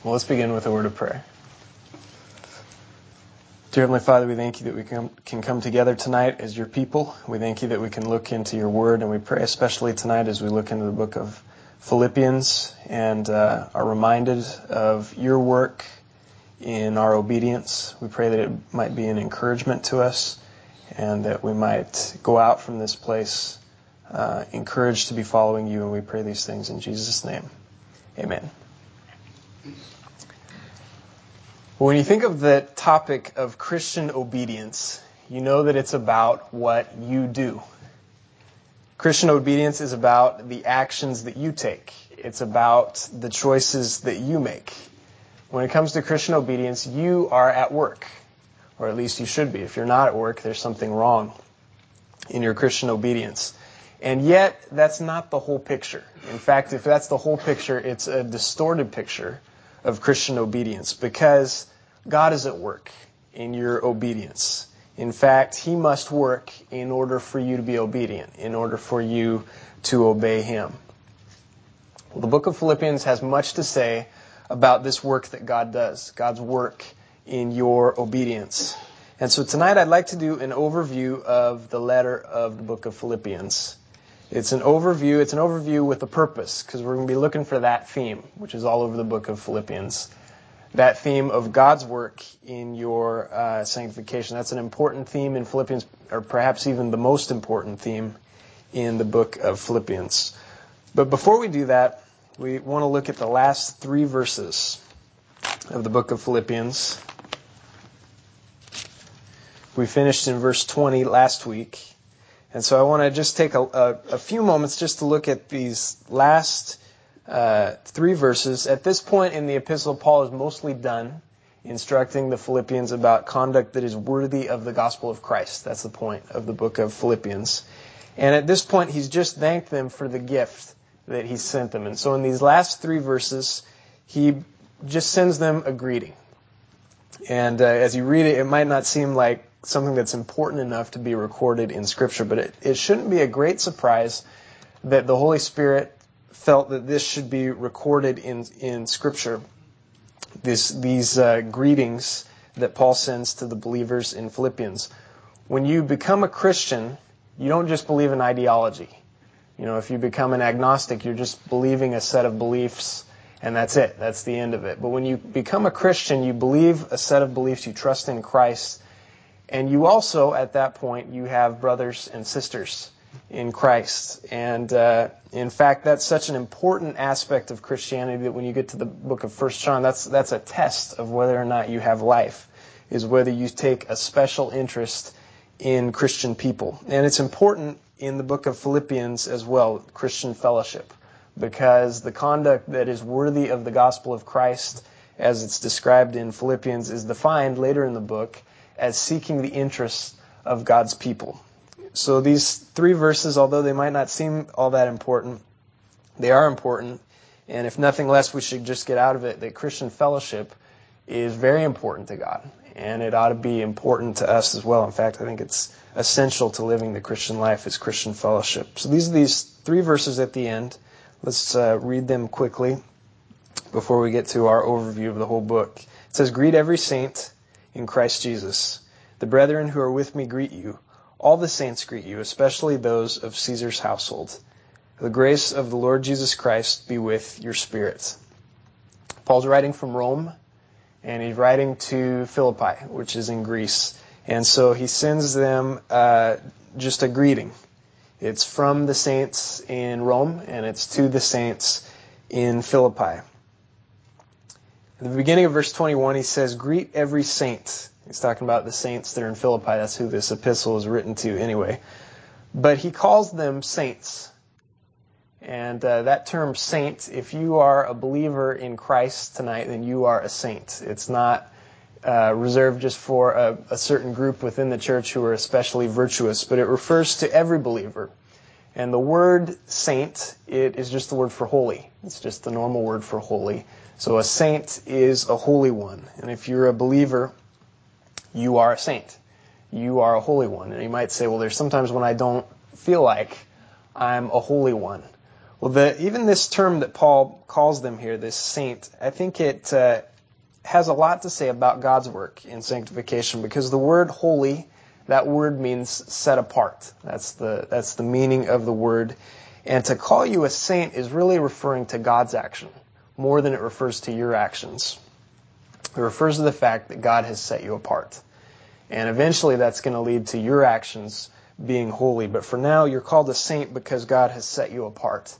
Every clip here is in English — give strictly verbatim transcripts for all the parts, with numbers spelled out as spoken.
Well, let's begin with a word of prayer. Dear Heavenly Father, we thank you that we can, can come together tonight as your people. We thank you that we can look into your word, and we pray especially tonight as we look into the book of Philippians and uh, are reminded of your work in our obedience. We pray that it might be an encouragement to us and that we might go out from this place uh, encouraged to be following you, and we pray these things in Jesus' name. Amen. When you think of the topic of Christian obedience, you know that it's about what you do. Christian obedience is about the actions that you take. It's about the choices that you make. When it comes to Christian obedience, you are at work, or at least you should be. If you're not at work, there's something wrong in your Christian obedience. And yet, that's not the whole picture. In fact, if that's the whole picture, it's a distorted picture of Christian obedience, because God is at work in your obedience. In fact, He must work in order for you to be obedient, in order for you to obey Him. Well, the book of Philippians has much to say about this work that God does, God's work in your obedience. And so tonight I'd like to do an overview of the letter of the book of Philippians. It's an overview, it's an overview with a purpose, because we're going to be looking for that theme, which is all over the book of Philippians. That theme of God's work in your uh, sanctification. That's an important theme in Philippians, or perhaps even the most important theme in the book of Philippians. But before we do that, we want to look at the last three verses of the book of Philippians. We finished in verse twenty last week. And so I want to just take a, a, a few moments just to look at these last uh, three verses. At this point in the epistle, Paul is mostly done instructing the Philippians about conduct that is worthy of the gospel of Christ. That's the point of the book of Philippians. And at this point, he's just thanked them for the gift that he sent them. And so in these last three verses, he just sends them a greeting. And uh, as you read it, it might not seem like something that's important enough to be recorded in Scripture, but it, it shouldn't be a great surprise that the Holy Spirit felt that this should be recorded in, in Scripture. This, these uh, greetings that Paul sends to the believers in Philippians. When you become a Christian, you don't just believe in ideology. You know, if you become an agnostic, you're just believing a set of beliefs, and that's it. That's the end of it. But when you become a Christian, you believe a set of beliefs, you trust in Christ, and you also, at that point, you have brothers and sisters in Christ. And uh, in fact, that's such an important aspect of Christianity that when you get to the book of First John, that's that's a test of whether or not you have life, is whether you take a special interest in Christian people. And it's important in the book of Philippians as well, Christian fellowship, because the conduct that is worthy of the gospel of Christ, as it's described in Philippians, is defined later in the book as seeking the interests of God's people. So these three verses, although they might not seem all that important, they are important. And if nothing less, we should just get out of it that Christian fellowship is very important to God. And it ought to be important to us as well. In fact, I think it's essential to living the Christian life is Christian fellowship. So these are these three verses at the end. Let's uh, read them quickly before we get to our overview of the whole book. It says, "Greet every saint in Christ Jesus. The brethren who are with me greet you. All the saints greet you, especially those of Caesar's household. The grace of the Lord Jesus Christ be with your spirit." Paul's writing from Rome, and he's writing to Philippi, which is in Greece. And so he sends them uh, just a greeting. It's from the saints in Rome, and it's to the saints in Philippi. At the beginning of verse twenty-one, he says, "Greet every saint." He's talking about the saints that are in Philippi. That's who this epistle is written to anyway. But he calls them saints. And uh, that term saint, if you are a believer in Christ tonight, then you are a saint. It's not uh, reserved just for a, a certain group within the church who are especially virtuous, but it refers to every believer. And the word saint, it is just the word for holy. It's just the normal word for holy. So a saint is a holy one. And if you're a believer, you are a saint. You are a holy one. And you might say, well, there's sometimes when I don't feel like I'm a holy one. Well, the, even this term that Paul calls them here, this saint, I think it uh, has a lot to say about God's work in sanctification, because the word holy, that word means set apart. That's the that's the meaning of the word. And to call you a saint is really referring to God's action more than it refers to your actions. It refers to the fact that God has set you apart. And eventually that's going to lead to your actions being holy. But for now, you're called a saint because God has set you apart.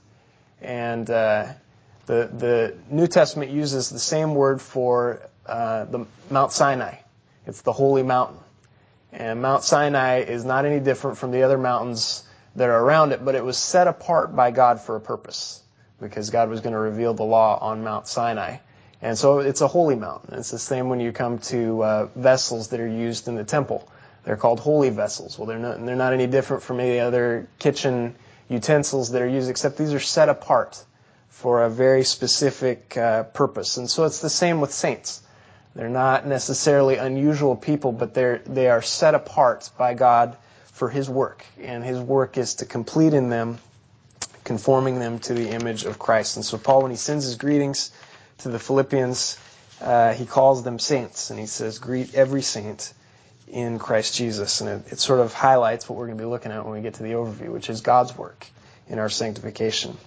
And uh, the the New Testament uses the same word for uh, the Mount Sinai. It's the holy mountain. And Mount Sinai is not any different from the other mountains that are around it, but it was set apart by God for a purpose, because God was going to reveal the law on Mount Sinai. And so it's a holy mountain. It's the same when you come to uh, vessels that are used in the temple. They're called holy vessels. Well, they're not, they're not any different from any other kitchen utensils that are used, except these are set apart for a very specific uh, purpose. And so it's the same with saints. They're not necessarily unusual people, but they're they are set apart by God for His work. And His work is to complete in them, conforming them to the image of Christ. And so Paul, when he sends his greetings to the Philippians, uh, he calls them saints. And he says, greet every saint in Christ Jesus. And it, it sort of highlights what we're going to be looking at when we get to the overview, which is God's work in our sanctification,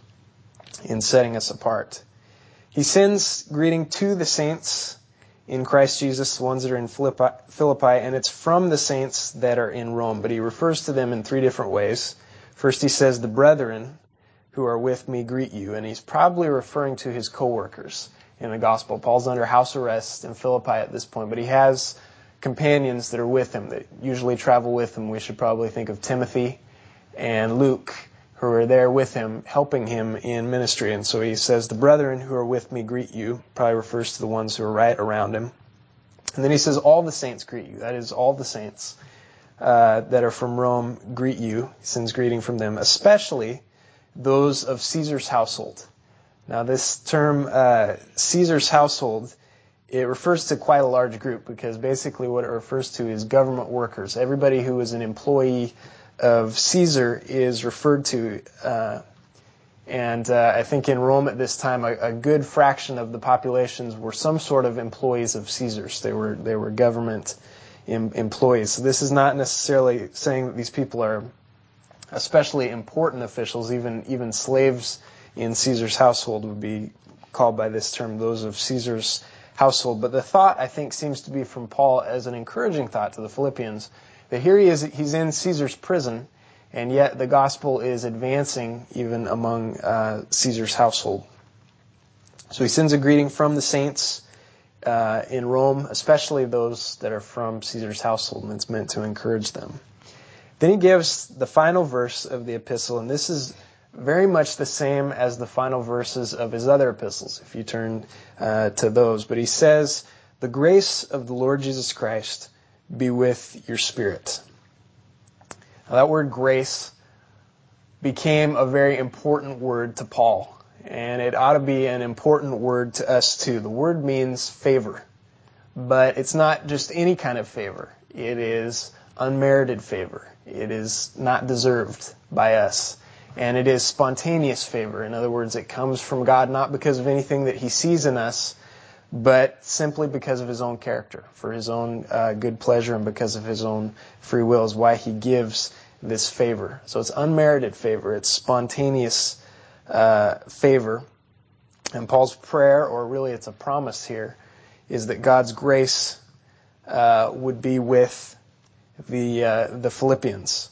in setting us apart. He sends greeting to the saints in Christ Jesus, the ones that are in Philippi, Philippi, and it's from the saints that are in Rome. But he refers to them in three different ways. First, he says, the brethren who are with me greet you. And he's probably referring to his co-workers in the gospel. Paul's under house arrest in Philippi at this point, but he has companions that are with him, that usually travel with him. We should probably think of Timothy and Luke, who are there with him, helping him in ministry. And so he says, the brethren who are with me greet you. Probably refers to the ones who are right around him. And then he says, all the saints greet you. That is, all the saints uh, that are from Rome greet you. He sends greeting from them, especially those of Caesar's household. Now this term, uh, Caesar's household, it refers to quite a large group, because basically what it refers to is government workers. Everybody who is an employee of Caesar is referred to. Uh, and uh, I think in Rome at this time, a, a good fraction of the populations were some sort of employees of Caesar's. They were they were government em- employees. So this is not necessarily saying that these people are especially important officials. Even even slaves in Caesar's household would be called by this term, those of Caesar's household. But the thought, I think, seems to be from Paul as an encouraging thought to the Philippians, that here he is, he's in Caesar's prison, and yet the gospel is advancing even among uh, Caesar's household. So he sends a greeting from the saints uh, in Rome, especially those that are from Caesar's household, and it's meant to encourage them. Then he gives the final verse of the epistle, and this is very much the same as the final verses of his other epistles, if you turn uh, to those. But he says, the grace of the Lord Jesus Christ be with your spirit. Now, that word grace became a very important word to Paul, and it ought to be an important word to us too. The word means favor, but it's not just any kind of favor. It is unmerited favor. It is not deserved by us. And it is spontaneous favor. In other words, it comes from God not because of anything that He sees in us, but simply because of His own character, for His own uh, good pleasure, and because of His own free will is why He gives this favor. So it's unmerited favor. It's spontaneous uh, favor. And Paul's prayer, or really it's a promise here, is that God's grace uh, would be with the uh, the Philippians.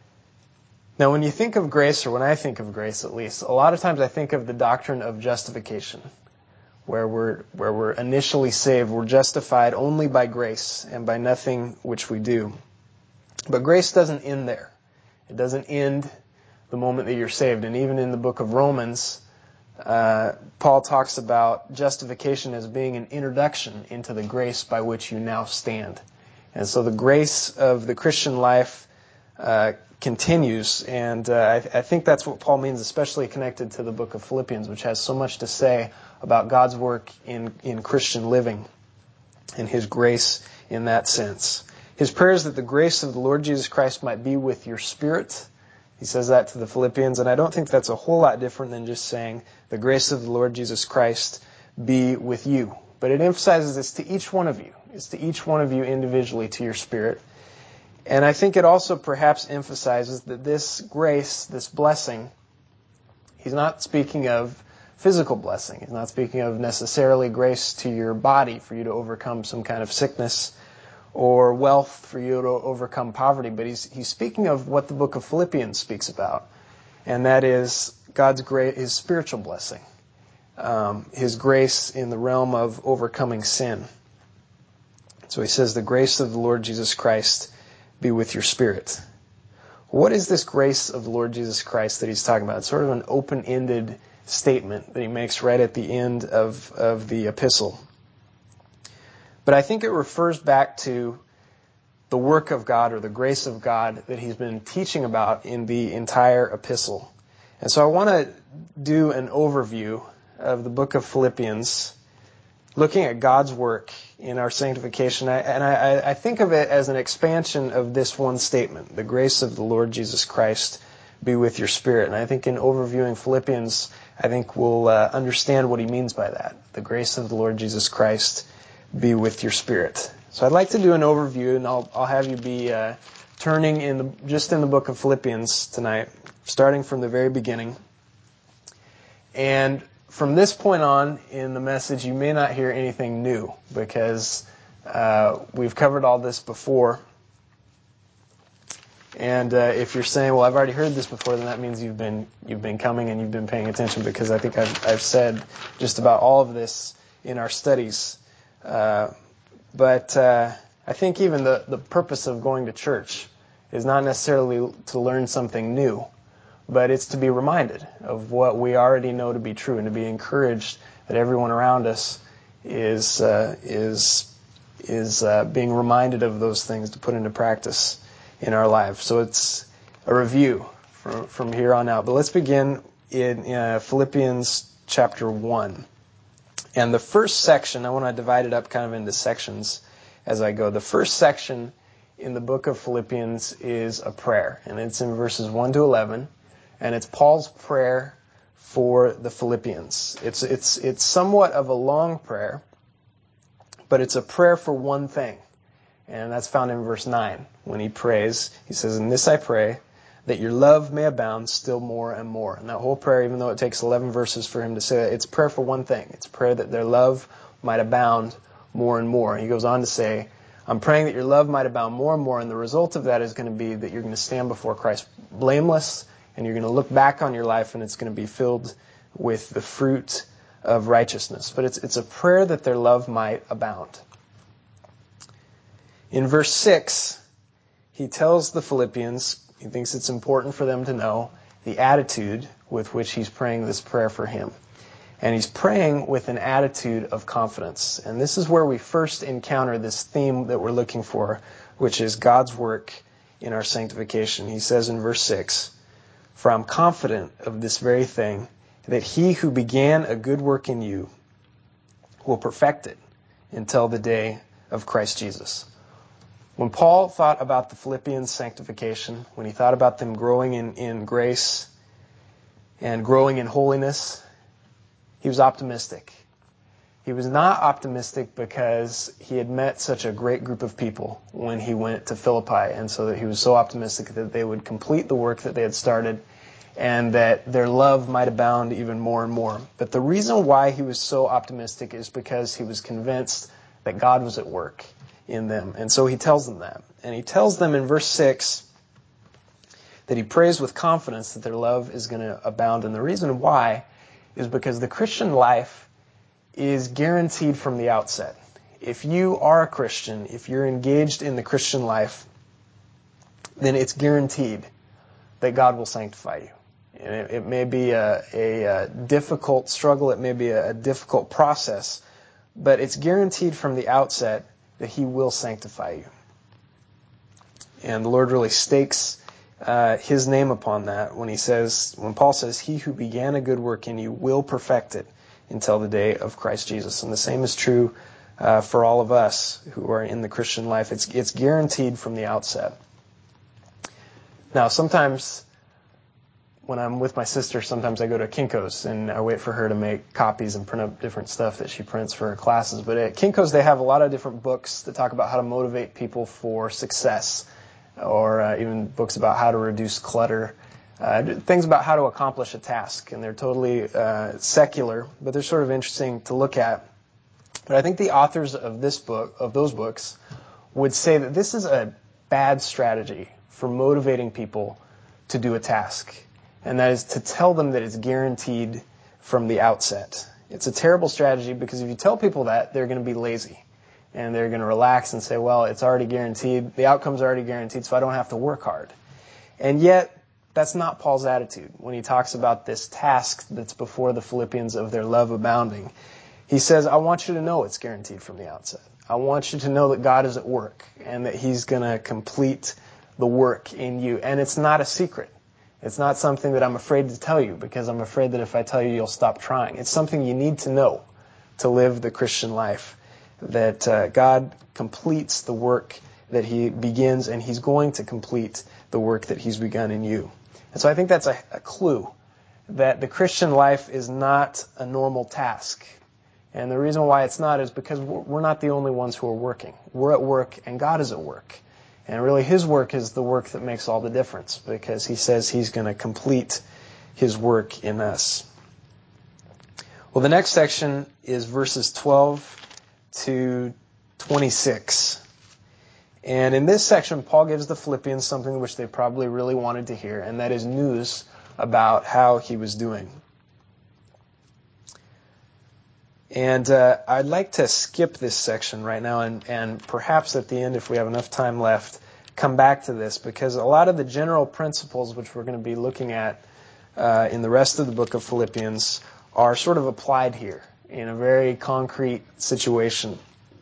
Now, when you think of grace, or when I think of grace at least, a lot of times I think of the doctrine of justification, where we're where we're initially saved. We're justified only by grace and by nothing which we do. But grace doesn't end there. It doesn't end the moment that you're saved. And even in the book of Romans, uh, Paul talks about justification as being an introduction into the grace by which you now stand. And so the grace of the Christian life uh, continues, and uh, I, I think that's what Paul means, especially connected to the book of Philippians, which has so much to say about God's work in, in Christian living and His grace in that sense. His prayer is that the grace of the Lord Jesus Christ might be with your spirit He says that to the Philippians, and I don't think that's a whole lot different than just saying, the grace of the Lord Jesus Christ be with you. But it emphasizes this to each one of you. It's to each one of you individually, to your spirit. And I think it also perhaps emphasizes that this grace, this blessing, he's not speaking of physical blessing. He's not speaking of necessarily grace to your body for you to overcome some kind of sickness or wealth for you to overcome poverty. But he's, he's speaking of what the book of Philippians speaks about. And that is God's grace, his spiritual blessing. Um, his grace in the realm of overcoming sin. So he says, the grace of the Lord Jesus Christ be with your spirit. What is this grace of the Lord Jesus Christ that he's talking about? It's sort of an open-ended statement that he makes right at the end of, of the epistle. But I think it refers back to the work of God or the grace of God that he's been teaching about in the entire epistle. And so I want to do an overview of the book of Philippians, looking at God's work in our sanctification. I, and I, I think of it as an expansion of this one statement, the grace of the Lord Jesus Christ be with your spirit. And I think in overviewing Philippians, I think we'll uh, understand what he means by that. The grace of the Lord Jesus Christ be with your spirit. So I'd like to do an overview, and I'll, I'll have you be uh, turning in the, just in the book of Philippians tonight, starting from the very beginning. And from this point on in the message, you may not hear anything new because uh, we've covered all this before. And uh, if you're saying, "Well, I've already heard this before," then that means you've been you've been coming and you've been paying attention, because I think I've, I've said just about all of this in our studies. Uh, but uh, I think even the, the purpose of going to church is not necessarily to learn something new, but it's to be reminded of what we already know to be true, and to be encouraged that everyone around us is uh, is is uh, being reminded of those things to put into practice in our lives. So it's a review from from here on out. But let's begin in uh, Philippians chapter one. And the first section, I want to divide it up kind of into sections as I go. The first section in the book of Philippians is a prayer, and it's in verses one to eleven. And it's Paul's prayer for the Philippians. It's it's it's somewhat of a long prayer, but it's a prayer for one thing. And that's found in verse nine. When he prays, he says, "In this I pray, that your love may abound still more and more." And that whole prayer, even though it takes eleven verses for him to say it, it's prayer for one thing. It's prayer that their love might abound more and more. And he goes on to say, "I'm praying that your love might abound more and more, and the result of that is going to be that you're going to stand before Christ blameless, and you're going to look back on your life, and it's going to be filled with the fruit of righteousness." But it's it's a prayer that their love might abound. In verse six, he tells the Philippians, he thinks it's important for them to know the attitude with which he's praying this prayer for him. And he's praying with an attitude of confidence. And this is where we first encounter this theme that we're looking for, which is God's work in our sanctification. He says in verse six, "For I'm confident of this very thing, that he who began a good work in you will perfect it until the day of Christ Jesus." When Paul thought about the Philippians' sanctification, when he thought about them growing in, in grace and growing in holiness, he was optimistic. He was not optimistic because he had met such a great group of people when he went to Philippi, and so that he was so optimistic that they would complete the work that they had started and that their love might abound even more and more. But the reason why he was so optimistic is because he was convinced that God was at work in them. And so he tells them that. And he tells them in verse six that he prays with confidence that their love is going to abound. And the reason why is because the Christian life is guaranteed from the outset. If you are a Christian, if you're engaged in the Christian life, then it's guaranteed that God will sanctify you. And it, it may be a, a, a difficult struggle, it may be a, a difficult process, but it's guaranteed from the outset that he will sanctify you. And the Lord really stakes uh, his name upon that when he says, when Paul says, "He who began a good work in you will perfect it until the day of Christ Jesus." And the same is true uh, for all of us who are in the Christian life. It's it's guaranteed from the outset. Now, sometimes when I'm with my sister, sometimes I go to Kinko's and I wait for her to make copies and print up different stuff that she prints for her classes. But at Kinko's, they have a lot of different books that talk about how to motivate people for success, or uh, even books about how to reduce clutter, uh, things about how to accomplish a task. And they're totally uh, secular, but they're sort of interesting to look at. But I think the authors of this book, of those books, would say that this is a bad strategy for motivating people to do a task. And that is to tell them that it's guaranteed from the outset. It's a terrible strategy because if you tell people that, they're going to be lazy. And they're going to relax and say, well, it's already guaranteed. The outcome's already guaranteed, so I don't have to work hard. And yet, that's not Paul's attitude when he talks about this task that's before the Philippians of their love abounding. He says, I want you to know it's guaranteed from the outset. I want you to know that God is at work and that He's going to complete the work in you. And it's not a secret. It's not something that I'm afraid to tell you because I'm afraid that if I tell you, you'll stop trying. It's something you need to know to live the Christian life, that uh, God completes the work that He begins, and He's going to complete the work that He's begun in you. And so I think that's a, a clue that the Christian life is not a normal task. And the reason why it's not is because we're not the only ones who are working. We're at work, and God is at work. And really, His work is the work that makes all the difference, because He says He's going to complete His work in us. Well, the next section is verses twelve to twenty-six. And in this section, Paul gives the Philippians something which they probably really wanted to hear, and that is news about how he was doing. And uh, I'd like to skip this section right now and, and perhaps at the end, if we have enough time left, come back to this, because a lot of the general principles which we're going to be looking at uh, in the rest of the book of Philippians are sort of applied here in a very concrete situation.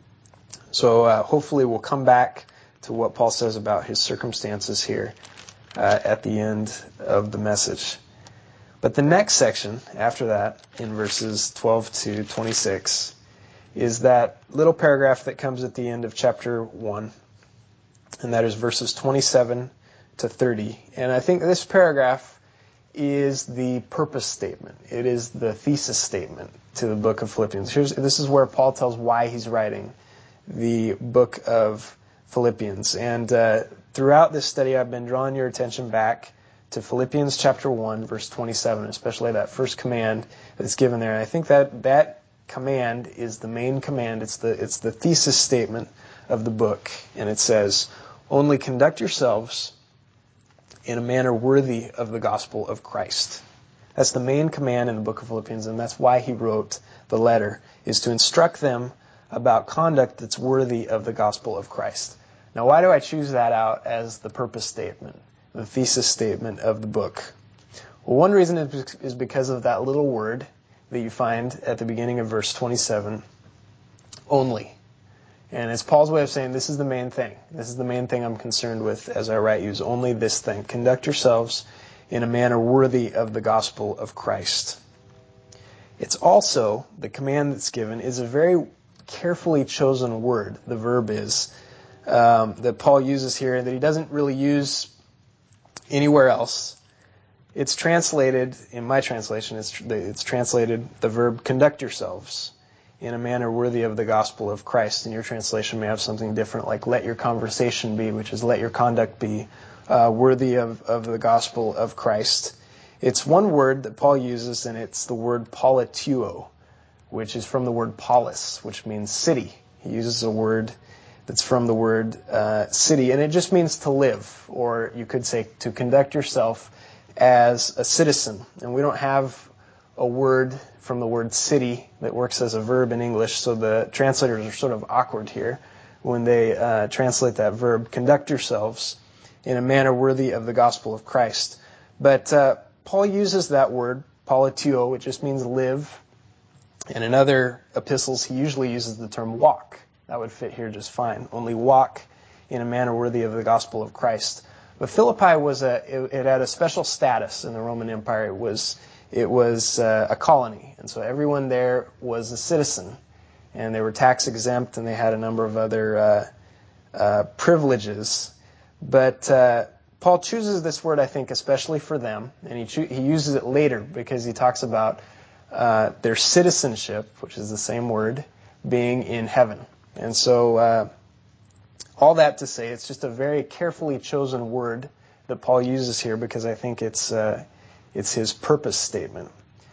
So uh, hopefully we'll come back to what Paul says about his circumstances here uh, at the end of the message. But the next section after that, in verses twelve to twenty-six, is that little paragraph that comes at the end of chapter one, and that is verses twenty-seven to thirty. And I think this paragraph is the purpose statement. It is the thesis statement to the book of Philippians. Here's, this is where Paul tells why he's writing the book of Philippians. And uh, throughout this study, I've been drawing your attention back to Philippians chapter one, verse twenty-seven, especially that first command that's given there. And I think that that command is the main command. It's the it's the thesis statement of the book. And it says, only conduct yourselves in a manner worthy of the gospel of Christ. That's the main command in the book of Philippians, and that's why he wrote the letter, is to instruct them about conduct that's worthy of the gospel of Christ. Now, why do I choose that out as the purpose statement, the thesis statement of the book? Well, one reason is because of that little word that you find at the beginning of verse twenty-seven, only. And it's Paul's way of saying this is the main thing. This is the main thing I'm concerned with as I write you, is only this thing. Conduct yourselves in a manner worthy of the gospel of Christ. It's also, the command that's given is a very carefully chosen word, the verb is, um, that Paul uses here, that he doesn't really use anywhere else. It's translated, in my translation, it's, it's translated the verb conduct yourselves in a manner worthy of the gospel of Christ. And your translation may have something different, like let your conversation be, which is let your conduct be uh, worthy of, of the gospel of Christ. It's one word that Paul uses, and it's the word polituo, which is from the word polis, which means city. He uses a word that's from the word uh, city, and it just means to live, or you could say to conduct yourself as a citizen. And we don't have a word from the word city that works as a verb in English, so the translators are sort of awkward here when they uh, translate that verb, conduct yourselves in a manner worthy of the gospel of Christ. But uh, Paul uses that word, polituo, which just means live. And in other epistles, he usually uses the term walk. That would fit here just fine. Only walk in a manner worthy of the gospel of Christ. But Philippi was a, it, it had a special status in the Roman Empire. It was, it was uh, a colony. And so everyone there was a citizen. And they were tax exempt, and they had a number of other uh, uh, privileges. But uh, Paul chooses this word, I think, especially for them, and he cho- he uses it later because he talks about uh, their citizenship, which is the same word, being in heaven. And so, uh, all that to say, it's just a very carefully chosen word that Paul uses here because I think it's uh, it's his purpose statement.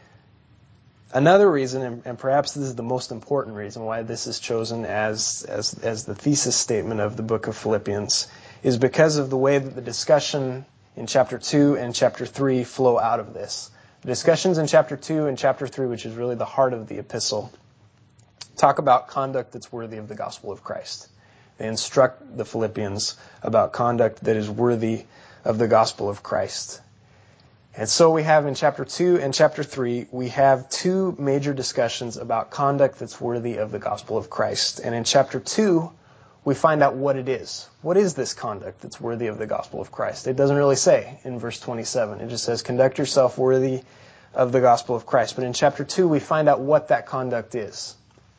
Another reason, and, and perhaps this is the most important reason why this is chosen as, as as the thesis statement of the book of Philippians, is because of the way that the discussion in chapter two and chapter three flow out of this. The discussions in chapter two and chapter three, which is really the heart of the epistle, talk about conduct that's worthy of the gospel of Christ. They instruct the Philippians about conduct that is worthy of the gospel of Christ. And so we have in chapter two and chapter three, we have two major discussions about conduct that's worthy of the gospel of Christ. And in chapter two, we find out what it is. What is this conduct that's worthy of the gospel of Christ? It doesn't really say in verse twenty-seven. It just says, conduct yourself worthy of the gospel of Christ. But in chapter two, we find out what that conduct is.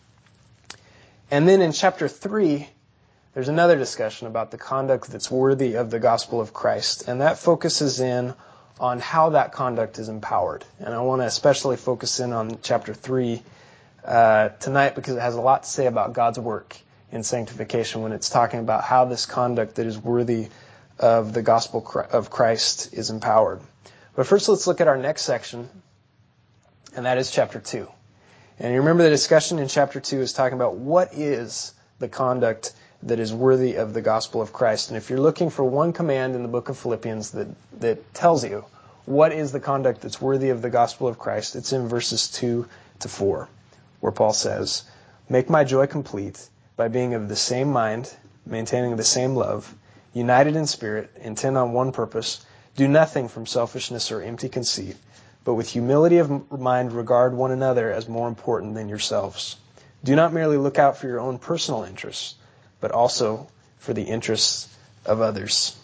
And then in chapter three, there's another discussion about the conduct that's worthy of the gospel of Christ. And that focuses in on how that conduct is empowered. And I want to especially focus in on chapter three uh, tonight because it has a lot to say about God's work in sanctification when it's talking about how this conduct that is worthy of the gospel of Christ is empowered. But first let's look at our next section, and that is chapter two. And you remember the discussion in chapter two is talking about what is the conduct that is worthy of the gospel of Christ. And if you're looking for one command in the book of Philippians that, that tells you what is the conduct that's worthy of the gospel of Christ, it's in verses two to four, where Paul says, make my joy complete by being of the same mind, maintaining the same love, united in spirit, intent on one purpose, do nothing from selfishness or empty conceit, but with humility of mind regard one another as more important than yourselves. Do not merely look out for your own personal interests, but also for the interests of others.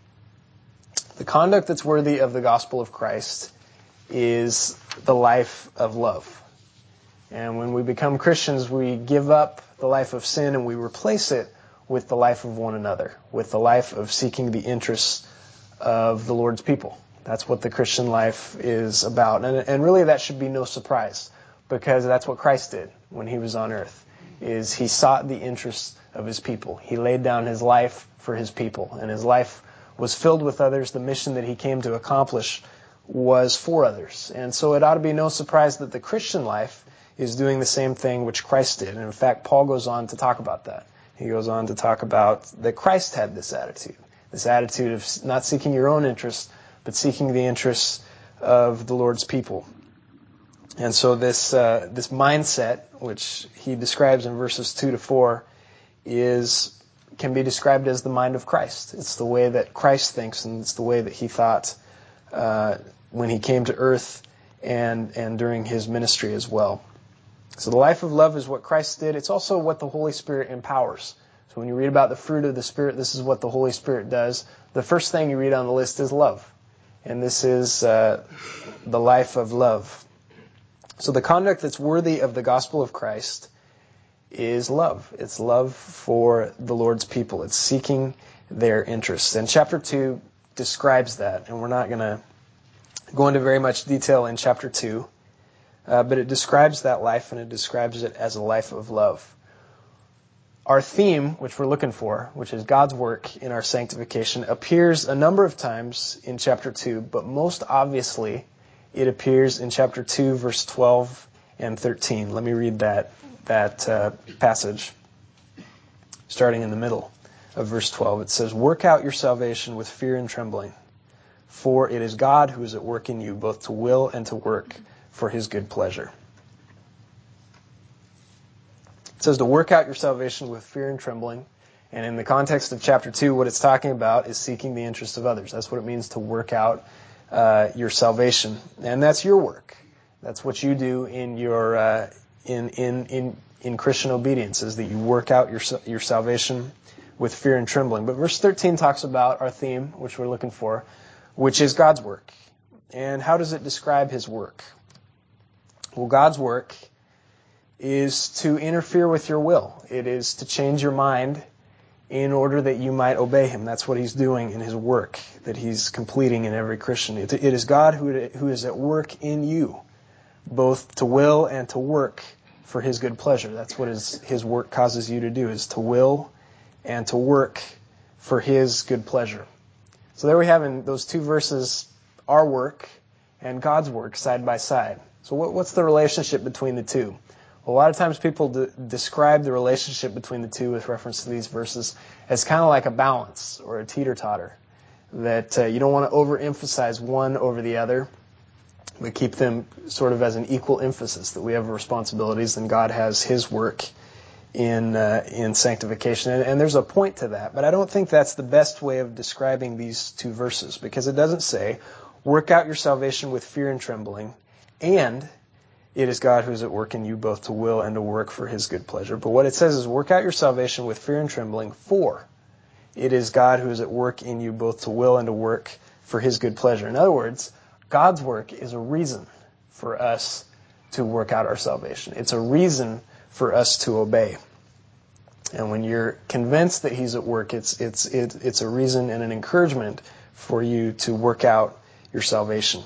The conduct that's worthy of the gospel of Christ is the life of love. And when we become Christians, we give up the life of sin and we replace it with the life of one another, with the life of seeking the interests of the Lord's people. That's what the Christian life is about. And, and really that should be no surprise, because that's what Christ did when he was on earth, is he sought the interests of his people. He laid down his life for his people, and his life was filled with others. The mission that he came to accomplish was for others. And so it ought to be no surprise that the Christian life is doing the same thing which Christ did. And in fact, Paul goes on to talk about that. He goes on to talk about that Christ had this attitude, this attitude of not seeking your own interests, but seeking the interests of the Lord's people. And so this uh, this mindset, which he describes in verses two to four, is can be described as the mind of Christ. It's the way that Christ thinks, and it's the way that he thought uh, when he came to earth and and during his ministry as well. So the life of love is what Christ did. It's also what the Holy Spirit empowers. So when you read about the fruit of the Spirit, this is what the Holy Spirit does. The first thing you read on the list is love. And this is uh, the life of love. So the conduct that's worthy of the gospel of Christ is love. It's love for the Lord's people. It's seeking their interests. And chapter two describes that. And we're not going to go into very much detail in chapter two. Uh, but it describes that life, and it describes it as a life of love. Our theme, which we're looking for, which is God's work in our sanctification, appears a number of times in chapter two, but most obviously it appears in chapter two, verse twelve and thirteen. Let me read that, that uh, passage, starting in the middle of verse twelve. It says, work out your salvation with fear and trembling, for it is God who is at work in you, both to will and to work for his good pleasure. It says to work out your salvation with fear and trembling. And in the context of chapter two, what it's talking about is seeking the interests of others. That's what it means to work out uh, your salvation. And that's your work. That's what you do in your uh, in, in in in Christian obedience, is that you work out your your salvation with fear and trembling. But verse thirteen talks about our theme, which we're looking for, which is God's work. And how does it describe his work? Well, God's work is to interfere with your will. It is to change your mind in order that you might obey him. That's what he's doing in his work that he's completing in every Christian. It, it is God who, who is at work in you, both to will and to work for his good pleasure. That's what his, his work causes you to do, is to will and to work for his good pleasure. So there we have in those two verses our work and God's work side by side. So what, what's the relationship between the two? Well, a lot of times people de- describe the relationship between the two with reference to these verses as kind of like a balance or a teeter-totter, that uh, you don't want to overemphasize one over the other, but keep them sort of as an equal emphasis, that we have responsibilities and God has his work in uh, in sanctification. And, and there's a point to that, but I don't think that's the best way of describing these two verses, because it doesn't say, work out your salvation with fear and trembling, and it is God who is at work in you both to will and to work for his good pleasure. But what it says is, work out your salvation with fear and trembling, for it is God who is at work in you both to will and to work for his good pleasure. In other words, God's work is a reason for us to work out our salvation. It's a reason for us to obey. And when you're convinced that he's at work, it's it's it, it's a reason and an encouragement for you to work out your salvation.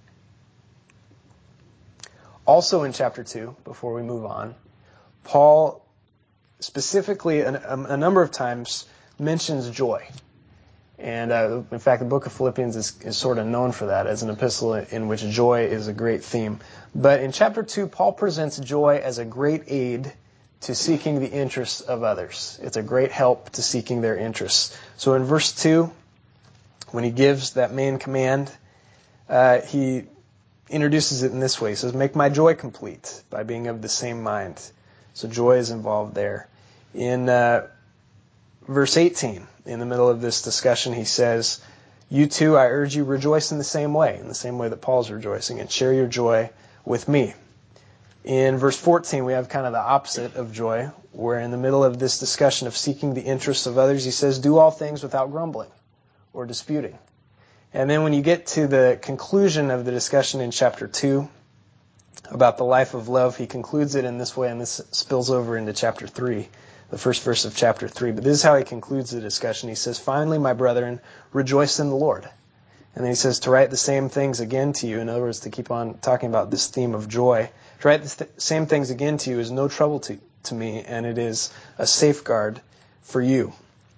Also in chapter two, before we move on, Paul specifically a, a number of times mentions joy. And uh, in fact, the book of Philippians is, is sort of known for that, as an epistle in which joy is a great theme. But in chapter two, Paul presents joy as a great aid to seeking the interests of others. It's a great help to seeking their interests. So in verse two, when he gives that main command, uh, he introduces it in this way. He says, make my joy complete by being of the same mind. So joy is involved there. In uh, verse eighteen, in the middle of this discussion, he says, you too, I urge you, rejoice in the same way, in the same way that Paul's rejoicing, and share your joy with me. In verse fourteen, we have kind of the opposite of joy, where in the middle of this discussion of seeking the interests of others, he says, do all things without grumbling or disputing. And then when you get to the conclusion of the discussion in chapter two about the life of love, he concludes it in this way, and this spills over into chapter three, the first verse of chapter three. But this is how he concludes the discussion. He says, finally, my brethren, rejoice in the Lord. And then he says, to write the same things again to you, in other words, to keep on talking about this theme of joy, to write the th- same things again to you is no trouble to, to me, and it is a safeguard for you.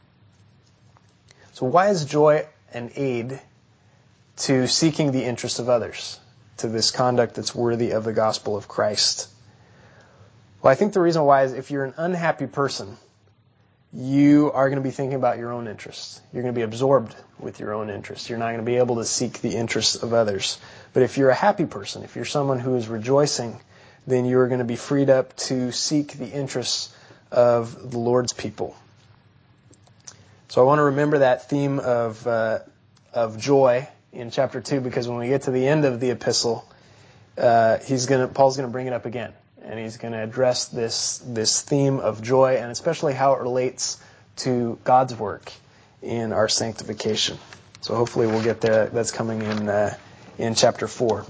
So why is joy an aid to seeking the interests of others, to this conduct that's worthy of the gospel of Christ? Well, I think the reason why is if you're an unhappy person, you are going to be thinking about your own interests. You're going to be absorbed with your own interests. You're not going to be able to seek the interests of others. But if you're a happy person, if you're someone who is rejoicing, then you're going to be freed up to seek the interests of the Lord's people. So I want to remember that theme of uh, of joy in chapter two, because when we get to the end of the epistle, uh, he's going to Paul's going to bring it up again, and he's going to address this this theme of joy, and especially how it relates to God's work in our sanctification. So hopefully we'll get there. That's coming in uh, in chapter four.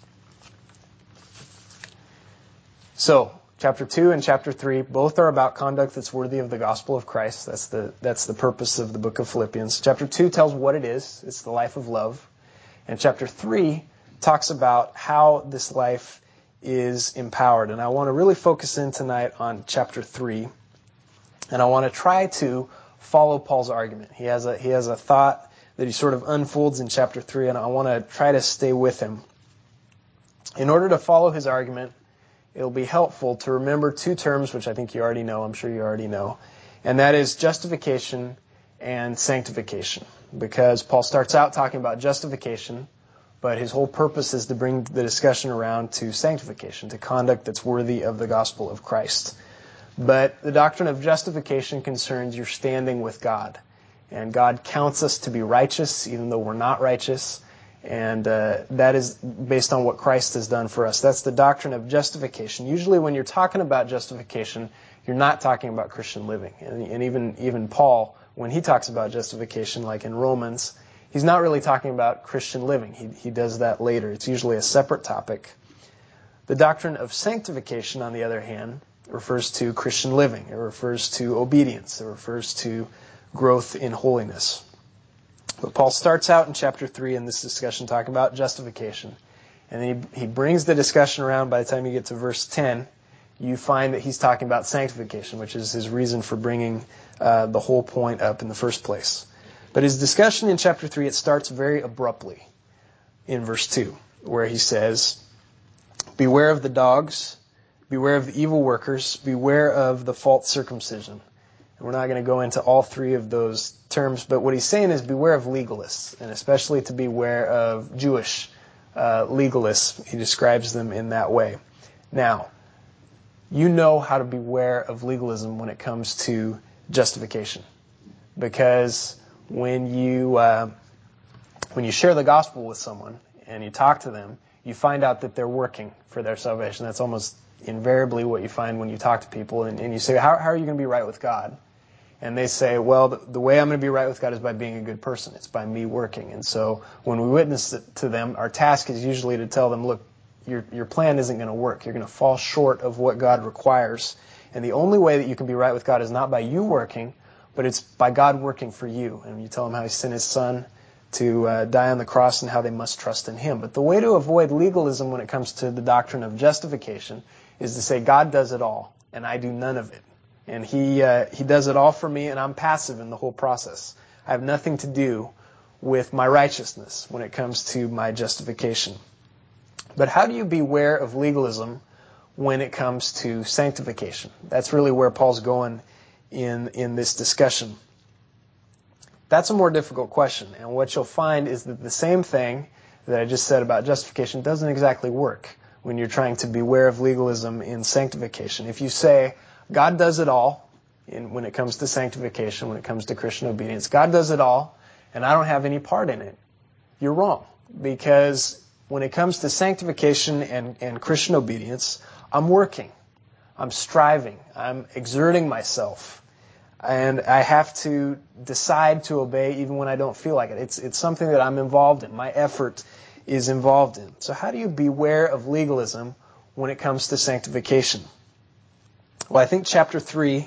So chapter two and chapter three both are about conduct that's worthy of the gospel of Christ. That's the that's the purpose of the book of Philippians. Chapter two tells what it is. It's the life of love. And chapter three talks about how this life is empowered. And I want to really focus in tonight on chapter three. And I want to try to follow Paul's argument. He has a he has a thought that he sort of unfolds in chapter three, and I want to try to stay with him. In order to follow his argument, it'll be helpful to remember two terms, which I think you already know, I'm sure you already know, and that is justification and sanctification. Because Paul starts out talking about justification, but his whole purpose is to bring the discussion around to sanctification, to conduct that's worthy of the gospel of Christ. But the doctrine of justification concerns your standing with God. And God counts us to be righteous, even though we're not righteous. And uh, that is based on what Christ has done for us. That's the doctrine of justification. Usually when you're talking about justification, you're not talking about Christian living. And, and even, even Paul, when he talks about justification, like in Romans, he's not really talking about Christian living. He, he does that later. It's usually a separate topic. The doctrine of sanctification, on the other hand, It refers to Christian living. It refers to obedience. It refers to growth in holiness. But Paul starts out in chapter three in this discussion talking about justification. And then he, he brings the discussion around. By the time you get to verse ten, you find that he's talking about sanctification, which is his reason for bringing uh, the whole point up in the first place. But his discussion in chapter three, it starts very abruptly in verse two, where he says, beware of the dogs, beware of the evil workers, beware of the false circumcision. And we're not going to go into all three of those terms, but what he's saying is beware of legalists, and especially to beware of Jewish uh, legalists. He describes them in that way. Now, you know how to beware of legalism when it comes to justification, because when you uh, when you share the gospel with someone and you talk to them, you find out that they're working for their salvation. That's almost invariably what you find when you talk to people, and, and you say, how, how are you going to be right with God? And they say, well, the, the way I'm going to be right with God is by being a good person. It's by me working. And so when we witness to them, our task is usually to tell them, look, your, your plan isn't going to work. You're going to fall short of what God requires. And the only way that you can be right with God is not by you working, but it's by God working for you. And you tell them how He sent His Son to uh, die on the cross and how they must trust in Him. But the way to avoid legalism when it comes to the doctrine of justification is to say, God does it all, and I do none of it. And He uh, He does it all for me, and I'm passive in the whole process. I have nothing to do with my righteousness when it comes to my justification. But how do you beware of legalism when it comes to sanctification? That's really where Paul's going in, in this discussion. That's a more difficult question, and what you'll find is that the same thing that I just said about justification doesn't exactly work when you're trying to beware of legalism in sanctification. If you say, God does it all in, when it comes to sanctification, when it comes to Christian obedience, God does it all, and I don't have any part in it, you're wrong. Because when it comes to sanctification and, and Christian obedience, I'm working, I'm striving, I'm exerting myself. And I have to decide to obey even when I don't feel like it. It's it's something that I'm involved in. My effort is involved in. So how do you beware of legalism when it comes to sanctification? Well, I think chapter three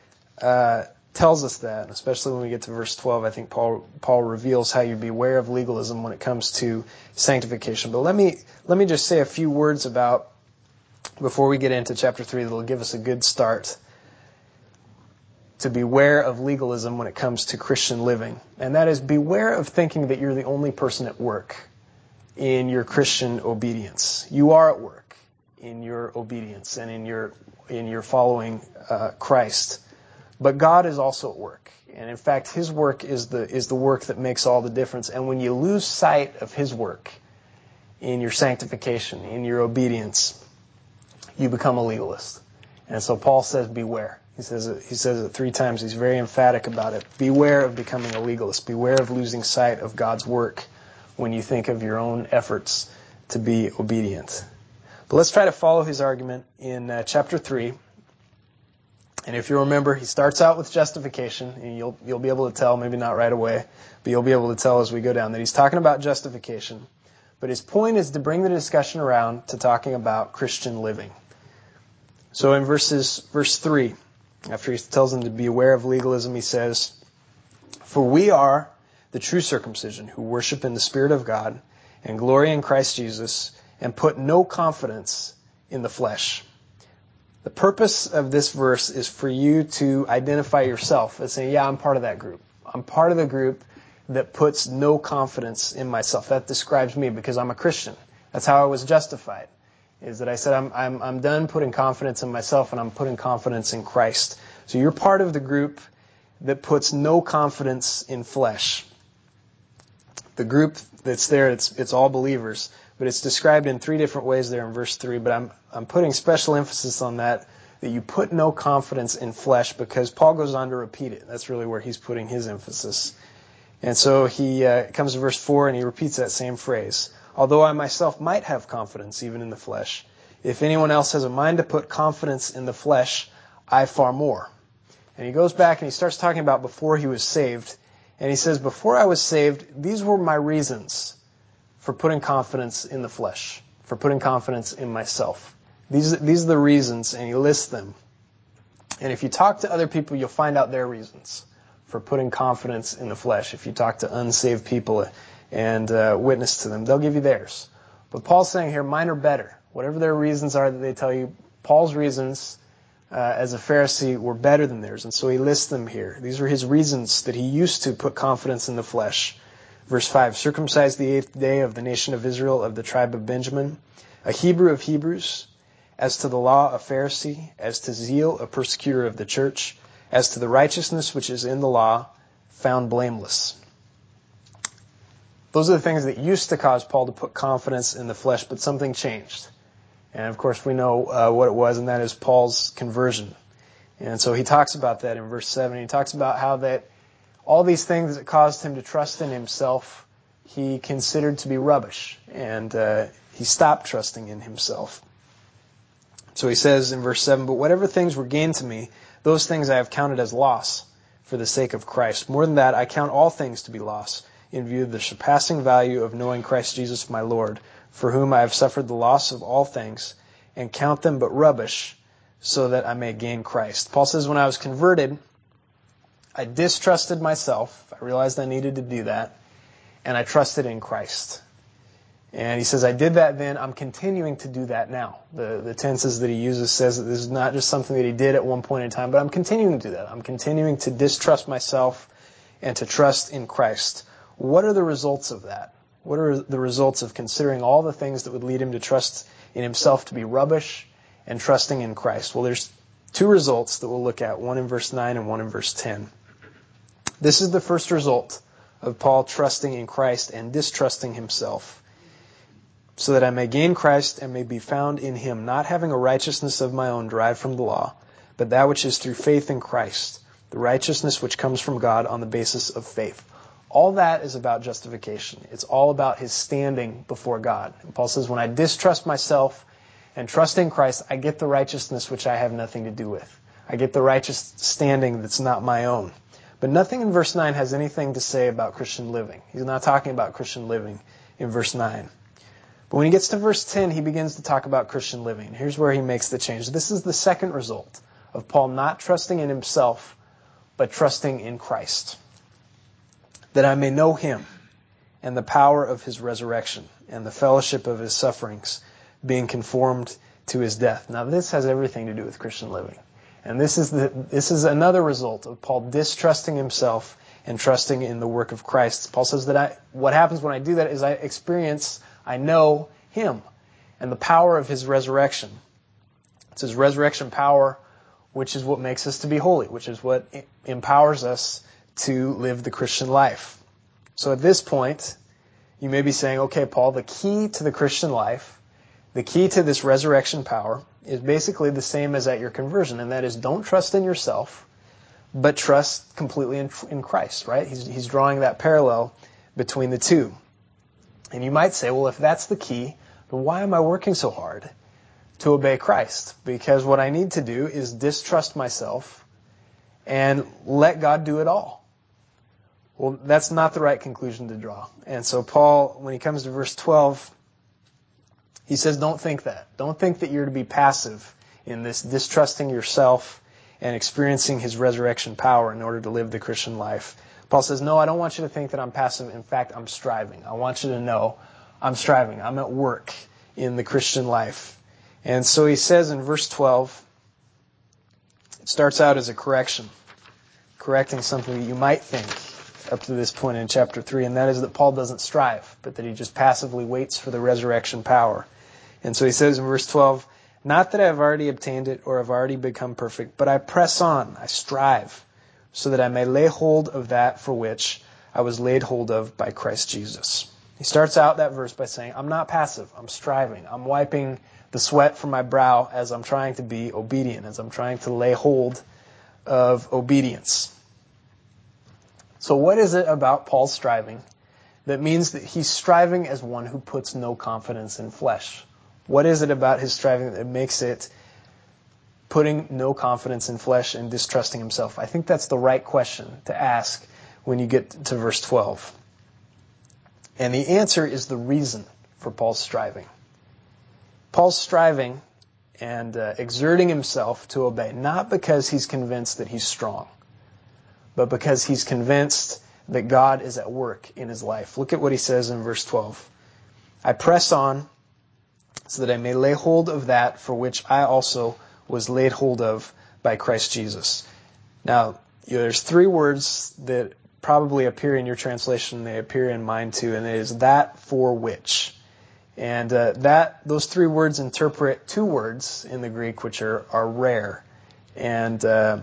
uh, tells us that, especially when we get to verse twelve. I think Paul Paul reveals how you beware of legalism when it comes to sanctification. But let me let me just say a few words about, before we get into chapter three, that will give us a good start to beware of legalism when it comes to Christian living. And that is, beware of thinking that you're the only person at work in your Christian obedience. You are at work in your obedience and in your in your following uh, Christ. But God is also at work. And in fact, His work is the is the work that makes all the difference. And when you lose sight of His work in your sanctification, in your obedience, you become a legalist. And so Paul says, beware. He says it, he says it three times. He's very emphatic about it. Beware of becoming a legalist. Beware of losing sight of God's work when you think of your own efforts to be obedient. But let's try to follow his argument in uh, chapter three. And if you remember, he starts out with justification, and you'll you'll be able to tell, maybe not right away, but you'll be able to tell as we go down that he's talking about justification. But his point is to bring the discussion around to talking about Christian living. So in verses verse three, after he tells them to be aware of legalism, he says, "For we are the true circumcision, who worship in the Spirit of God, and glory in Christ Jesus, and put no confidence in the flesh." The purpose of this verse is for you to identify yourself as saying, yeah, I'm part of that group. I'm part of the group that puts no confidence in myself. That describes me because I'm a Christian. That's how I was justified. Is that I said, I'm, I'm, I'm done putting confidence in myself, and I'm putting confidence in Christ. So you're part of the group that puts no confidence in flesh. The group that's there, it's, it's all believers, but it's described in three different ways there in verse three, but I'm, I'm putting special emphasis on that, that you put no confidence in flesh, because Paul goes on to repeat it. That's really where he's putting his emphasis. And so he uh, comes to verse four, and he repeats that same phrase. "Although I myself might have confidence even in the flesh, if anyone else has a mind to put confidence in the flesh, I far more." And he goes back and he starts talking about before he was saved. And he says, before I was saved, these were my reasons for putting confidence in the flesh, for putting confidence in myself. These, these are the reasons, and he lists them. And if you talk to other people, you'll find out their reasons for putting confidence in the flesh. If you talk to unsaved people and uh, witness to them, they'll give you theirs. But Paul's saying here, mine are better. Whatever their reasons are that they tell you, Paul's reasons uh, as a Pharisee were better than theirs. And so he lists them here. These are his reasons that he used to put confidence in the flesh. Verse five, circumcised the eighth day of the nation of Israel, of the tribe of Benjamin, a Hebrew of Hebrews, as to the law a Pharisee, as to zeal a persecutor of the church, as to the righteousness which is in the law, found blameless. Those are the things that used to cause Paul to put confidence in the flesh, but something changed. And of course we know uh, what it was, and that is Paul's conversion. And so he talks about that in verse seven. He talks about how that all these things that caused him to trust in himself, he considered to be rubbish. And uh, he stopped trusting in himself. So he says in verse seven, but whatever things were gained to me, those things I have counted as loss for the sake of Christ. More than that, I count all things to be loss in view of the surpassing value of knowing Christ Jesus my Lord, for whom I have suffered the loss of all things, and count them but rubbish, so that I may gain Christ. Paul says, when I was converted, I distrusted myself. I realized I needed to do that, and I trusted in Christ. And he says, I did that then, I'm continuing to do that now. The, the tenses that he uses says that this is not just something that he did at one point in time, but I'm continuing to do that. I'm continuing to distrust myself and to trust in Christ. What are the results of that? What are the results of considering all the things that would lead him to trust in himself to be rubbish and trusting in Christ? Well, there's two results that we'll look at, one in verse nine and one in verse ten. This is the first result of Paul trusting in Christ and distrusting himself, so that I may gain Christ and may be found in him, not having a righteousness of my own derived from the law, but that which is through faith in Christ, the righteousness which comes from God on the basis of faith. All that is about justification. It's all about his standing before God. And Paul says, when I distrust myself and trust in Christ, I get the righteousness which I have nothing to do with. I get the righteous standing that's not my own. But nothing in verse nine has anything to say about Christian living. He's not talking about Christian living in verse nine. But when he gets to verse ten, he begins to talk about Christian living. Here's where he makes the change. This is the second result of Paul not trusting in himself, but trusting in Christ, that I may know him and the power of his resurrection and the fellowship of his sufferings, being conformed to his death. Now this has everything to do with Christian living. And this is the, this is another result of Paul distrusting himself and trusting in the work of Christ. Paul says that I, what happens when I do that is I experience, I know him and the power of his resurrection. It's his resurrection power, which is what makes us to be holy, which is what empowers us to live the Christian life. So at this point, you may be saying, okay, Paul, the key to the Christian life, the key to this resurrection power is basically the same as at your conversion, and that is don't trust in yourself, but trust completely in, in Christ, right? He's, he's drawing that parallel between the two. And you might say, well, if that's the key, then why am I working so hard to obey Christ? Because what I need to do is distrust myself and let God do it all. Well, that's not the right conclusion to draw. And so Paul, when he comes to verse twelve, he says, don't think that. Don't think that you're to be passive in this distrusting yourself and experiencing his resurrection power in order to live the Christian life. Paul says, no, I don't want you to think that I'm passive. In fact, I'm striving. I want you to know I'm striving. I'm at work in the Christian life. And so he says in verse twelve, it starts out as a correction, correcting something that you might think up to this point in chapter three, and that is that Paul doesn't strive, but that he just passively waits for the resurrection power. And so he says in verse twelve, not that I have already obtained it or have already become perfect, but I press on, I strive, so that I may lay hold of that for which I was laid hold of by Christ Jesus. He starts out that verse by saying, I'm not passive, I'm striving, I'm wiping the sweat from my brow as I'm trying to be obedient, as I'm trying to lay hold of obedience. So what is it about Paul's striving that means that he's striving as one who puts no confidence in flesh? What is it about his striving that makes it putting no confidence in flesh and distrusting himself? I think that's the right question to ask when you get to verse twelve. And the answer is the reason for Paul's striving. Paul's striving and uh, exerting himself to obey, not because he's convinced that he's strong, but because he's convinced that God is at work in his life. Look at what he says in verse twelve. I press on so that I may lay hold of that for which I also was laid hold of by Christ Jesus. Now, you know, there's three words that probably appear in your translation. They appear in mine too, and it is that for which. And uh, that those three words interpret two words in the Greek, which are, are rare. And uh,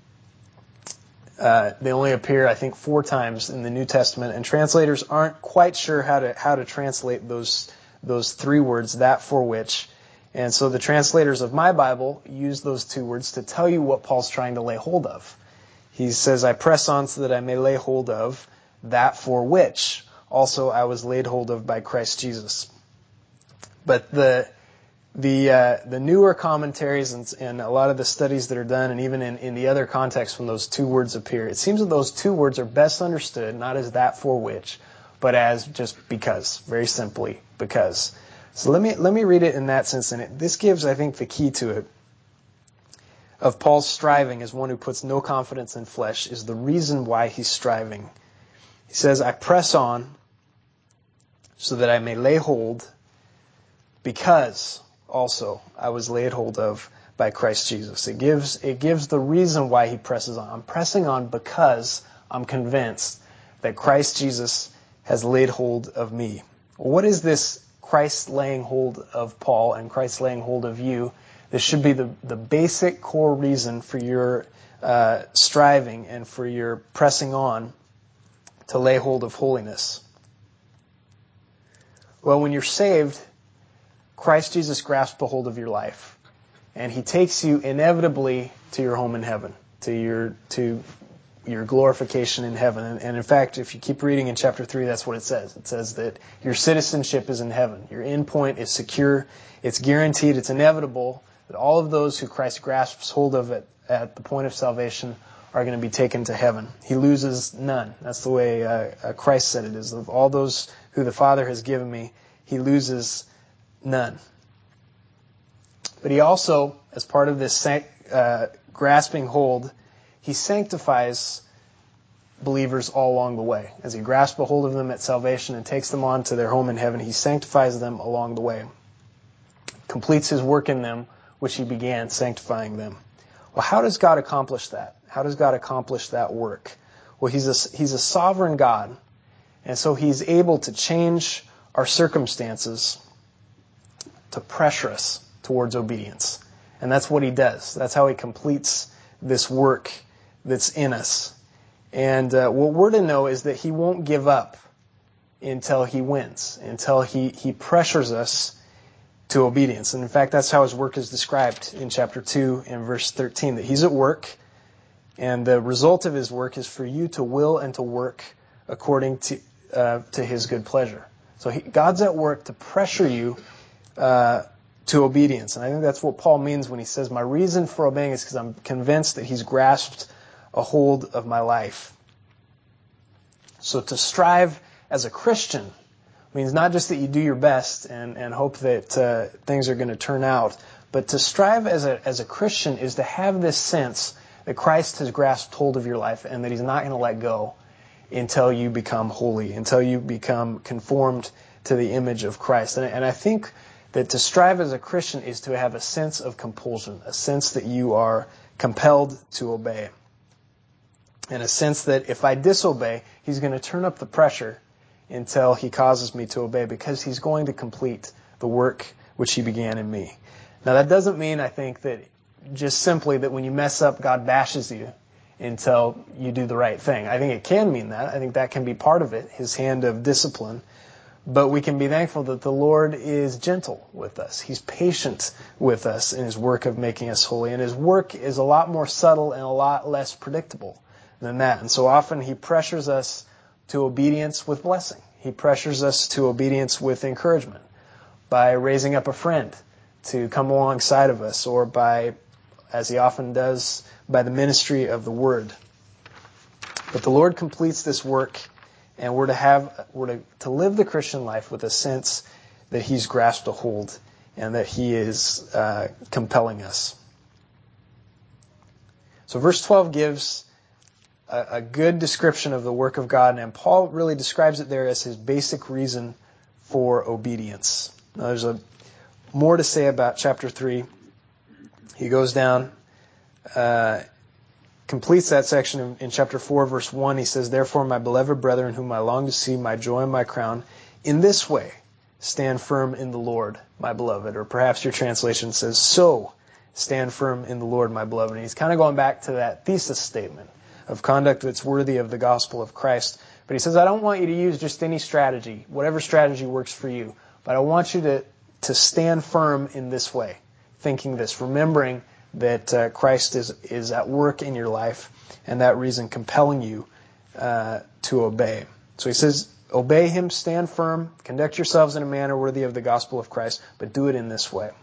uh, they only appear, I think, four times in the New Testament. And translators aren't quite sure how to how to translate those those three words, that for which. And so the translators of my Bible use those two words to tell you what Paul's trying to lay hold of. He says, I press on so that I may lay hold of that for which also I was laid hold of by Christ Jesus. But the the uh, the newer commentaries and, and a lot of the studies that are done, and even in, in the other contexts when those two words appear, it seems that those two words are best understood not as that for which, but as just because, very simply, because. So let me let me read it in that sense. And it, this gives, I think, the key to it. Of Paul's striving as one who puts no confidence in flesh is the reason why he's striving. He says, I press on so that I may lay hold because also I was laid hold of by Christ Jesus. It gives it gives the reason why he presses on. I'm pressing on because I'm convinced that Christ Jesus has laid hold of me. What is this Christ laying hold of Paul and Christ laying hold of you? This should be the, the basic core reason for your uh, striving and for your pressing on to lay hold of holiness. Well, when you're saved, Christ Jesus grasps a hold of your life, and he takes you inevitably to your home in heaven, to your to your glorification in heaven. And, and in fact, if you keep reading in chapter three, that's what it says. It says that your citizenship is in heaven. Your end point is secure. It's guaranteed. It's inevitable that all of those who Christ grasps hold of at, at the point of salvation are going to be taken to heaven. He loses none. That's the way uh, uh, Christ said it is. Of all those who the Father has given me, he loses none. But he also, as part of this uh, grasping hold, he sanctifies believers all along the way. As he grasps a hold of them at salvation and takes them on to their home in heaven, he sanctifies them along the way. Completes his work in them, which he began, sanctifying them. Well, how does God accomplish that? How does God accomplish that work? Well, he's a, he's a sovereign God, and so he's able to change our circumstances to pressure us towards obedience. And that's what he does. That's how he completes this work that's in us. And uh, what we're to know is that he won't give up until he wins, until he, he pressures us to obedience. And in fact, that's how his work is described in chapter two and verse thirteen, that he's at work, and the result of his work is for you to will and to work according to uh, to his good pleasure. So he, God's at work to pressure you uh, to obedience. And I think that's what Paul means when he says, my reason for obeying is because I'm convinced that he's grasped a hold of my life. So to strive as a Christian means not just that you do your best and, and hope that uh, things are going to turn out, but to strive as a as a Christian is to have this sense that Christ has grasped hold of your life and that he's not going to let go until you become holy, until you become conformed to the image of Christ. And, and I think that to strive as a Christian is to have a sense of compulsion, a sense that you are compelled to obey, and a sense that if I disobey, he's going to turn up the pressure until he causes me to obey, because he's going to complete the work which he began in me. Now, that doesn't mean, I think, that just simply that when you mess up, God bashes you until you do the right thing. I think it can mean that. I think that can be part of it, his hand of discipline. But we can be thankful that the Lord is gentle with us. He's patient with us in his work of making us holy. And his work is a lot more subtle and a lot less predictable than that. And so often he pressures us to obedience with blessing. He pressures us to obedience with encouragement by raising up a friend to come alongside of us, or by, as he often does, by the ministry of the word. But the Lord completes this work, and we're to have we're to, to live the Christian life with a sense that he's grasped a hold and that he is uh, compelling us. So verse twelve gives a, a good description of the work of God, and Paul really describes it there as his basic reason for obedience. Now there's a more to say about chapter three. He goes down, uh, completes that section in, in chapter four, verse one. He says, "Therefore, my beloved brethren, whom I long to see, my joy and my crown, in this way stand firm in the Lord, my beloved." Or perhaps your translation says, "So stand firm in the Lord, my beloved." And he's kind of going back to that thesis statement of conduct that's worthy of the gospel of Christ. But he says, I don't want you to use just any strategy, whatever strategy works for you, but I want you to, to stand firm in this way. Thinking this, remembering that uh, Christ is is at work in your life, and that reason compelling you uh, to obey. So he says, obey him, stand firm, conduct yourselves in a manner worthy of the gospel of Christ, but do it in this way.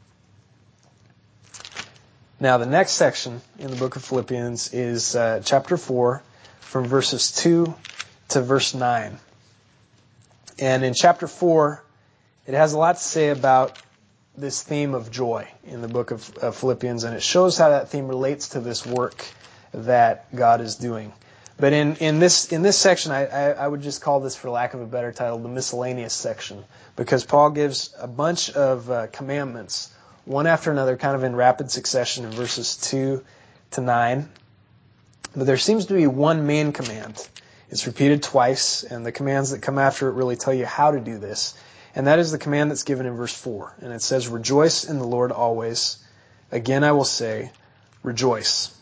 Now the next section in the book of Philippians is uh, chapter four, from verses two to verse nine. And in chapter four, it has a lot to say about this theme of joy in the book of, of Philippians, and it shows how that theme relates to this work that God is doing. But in, in this in this section, I, I, I would just call this, for lack of a better title, the miscellaneous section, because Paul gives a bunch of uh, commandments, one after another, kind of in rapid succession in verses two to nine. But there seems to be one main command. It's repeated twice, and the commands that come after it really tell you how to do this. And that is the command that's given in verse four. And it says, "Rejoice in the Lord always. Again I will say, rejoice."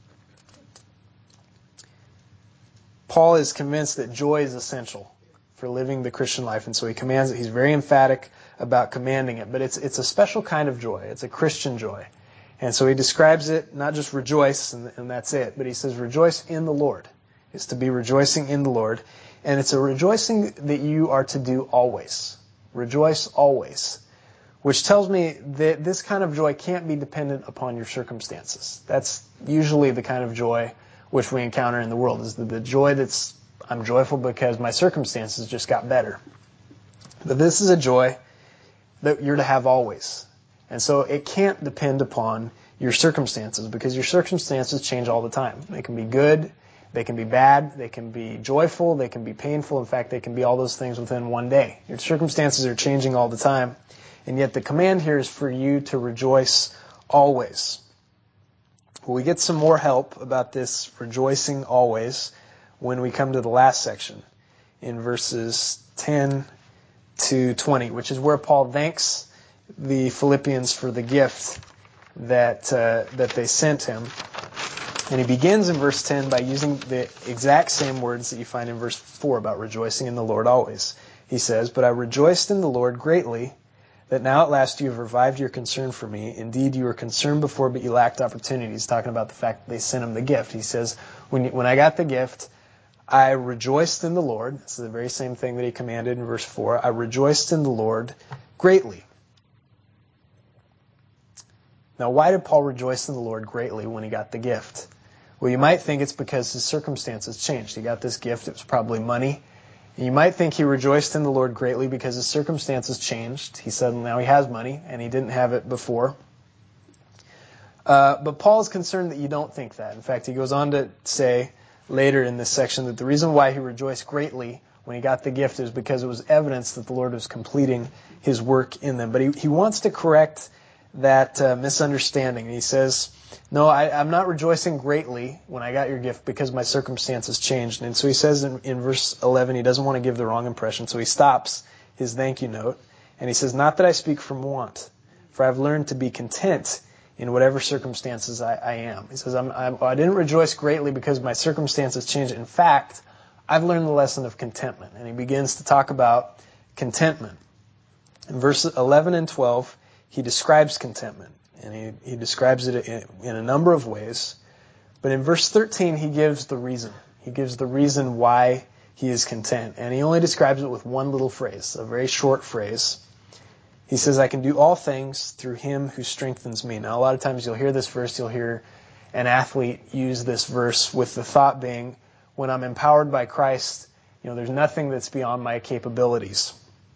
Paul is convinced that joy is essential for living the Christian life, and so he commands it. He's very emphatic about commanding it. But it's it's a special kind of joy. It's a Christian joy. And so he describes it, not just rejoice, and, and that's it, but he says rejoice in the Lord. It's to be rejoicing in the Lord. And it's a rejoicing that you are to do always. Rejoice always, which tells me that this kind of joy can't be dependent upon your circumstances. That's usually the kind of joy which we encounter in the world, is the, the joy that's, I'm joyful because my circumstances just got better. But this is a joy that you're to have always. And so it can't depend upon your circumstances, because your circumstances change all the time. They can be good, they can be bad, they can be joyful, they can be painful. In fact, they can be all those things within one day. Your circumstances are changing all the time. And yet the command here is for you to rejoice always. Well, we get some more help about this rejoicing always when we come to the last section in verses ten to twenty, which is where Paul thanks the Philippians for the gift that uh, that they sent him. And he begins in verse ten by using the exact same words that you find in verse four about rejoicing in the Lord always. He says, "But I rejoiced in the Lord greatly, that now at last you have revived your concern for me. Indeed, you were concerned before, but you lacked opportunity." He's talking about the fact that they sent him the gift. He says, when, when I got the gift, I rejoiced in the Lord. This is the very same thing that he commanded in verse four. I rejoiced in the Lord greatly. Now, why did Paul rejoice in the Lord greatly when he got the gift? Well, you might think it's because his circumstances changed. He got this gift. It was probably money. And you might think he rejoiced in the Lord greatly because his circumstances changed. He said now he has money, and he didn't have it before. Uh, but Paul is concerned that you don't think that. In fact, he goes on to say later in this section that the reason why he rejoiced greatly when he got the gift is because it was evidence that the Lord was completing his work in them. But he, he wants to correct that uh, misunderstanding. He says, no, I, I'm not rejoicing greatly when I got your gift because my circumstances changed. And so he says in, in verse eleven, he doesn't want to give the wrong impression, so he stops his thank you note, and he says, "Not that I speak from want, for I've learned to be content in whatever circumstances I, I am." He says, I'm, I'm, I didn't rejoice greatly because my circumstances changed. In fact, I've learned the lesson of contentment. And he begins to talk about contentment. In verses eleven and twelve, he describes contentment, and he, he describes it in, in a number of ways. But in verse thirteen, he gives the reason. He gives the reason why he is content. And he only describes it with one little phrase, a very short phrase. He says, "I can do all things through him who strengthens me." Now, a lot of times you'll hear this verse, you'll hear an athlete use this verse with the thought being, when I'm empowered by Christ, you know, there's nothing that's beyond my capabilities.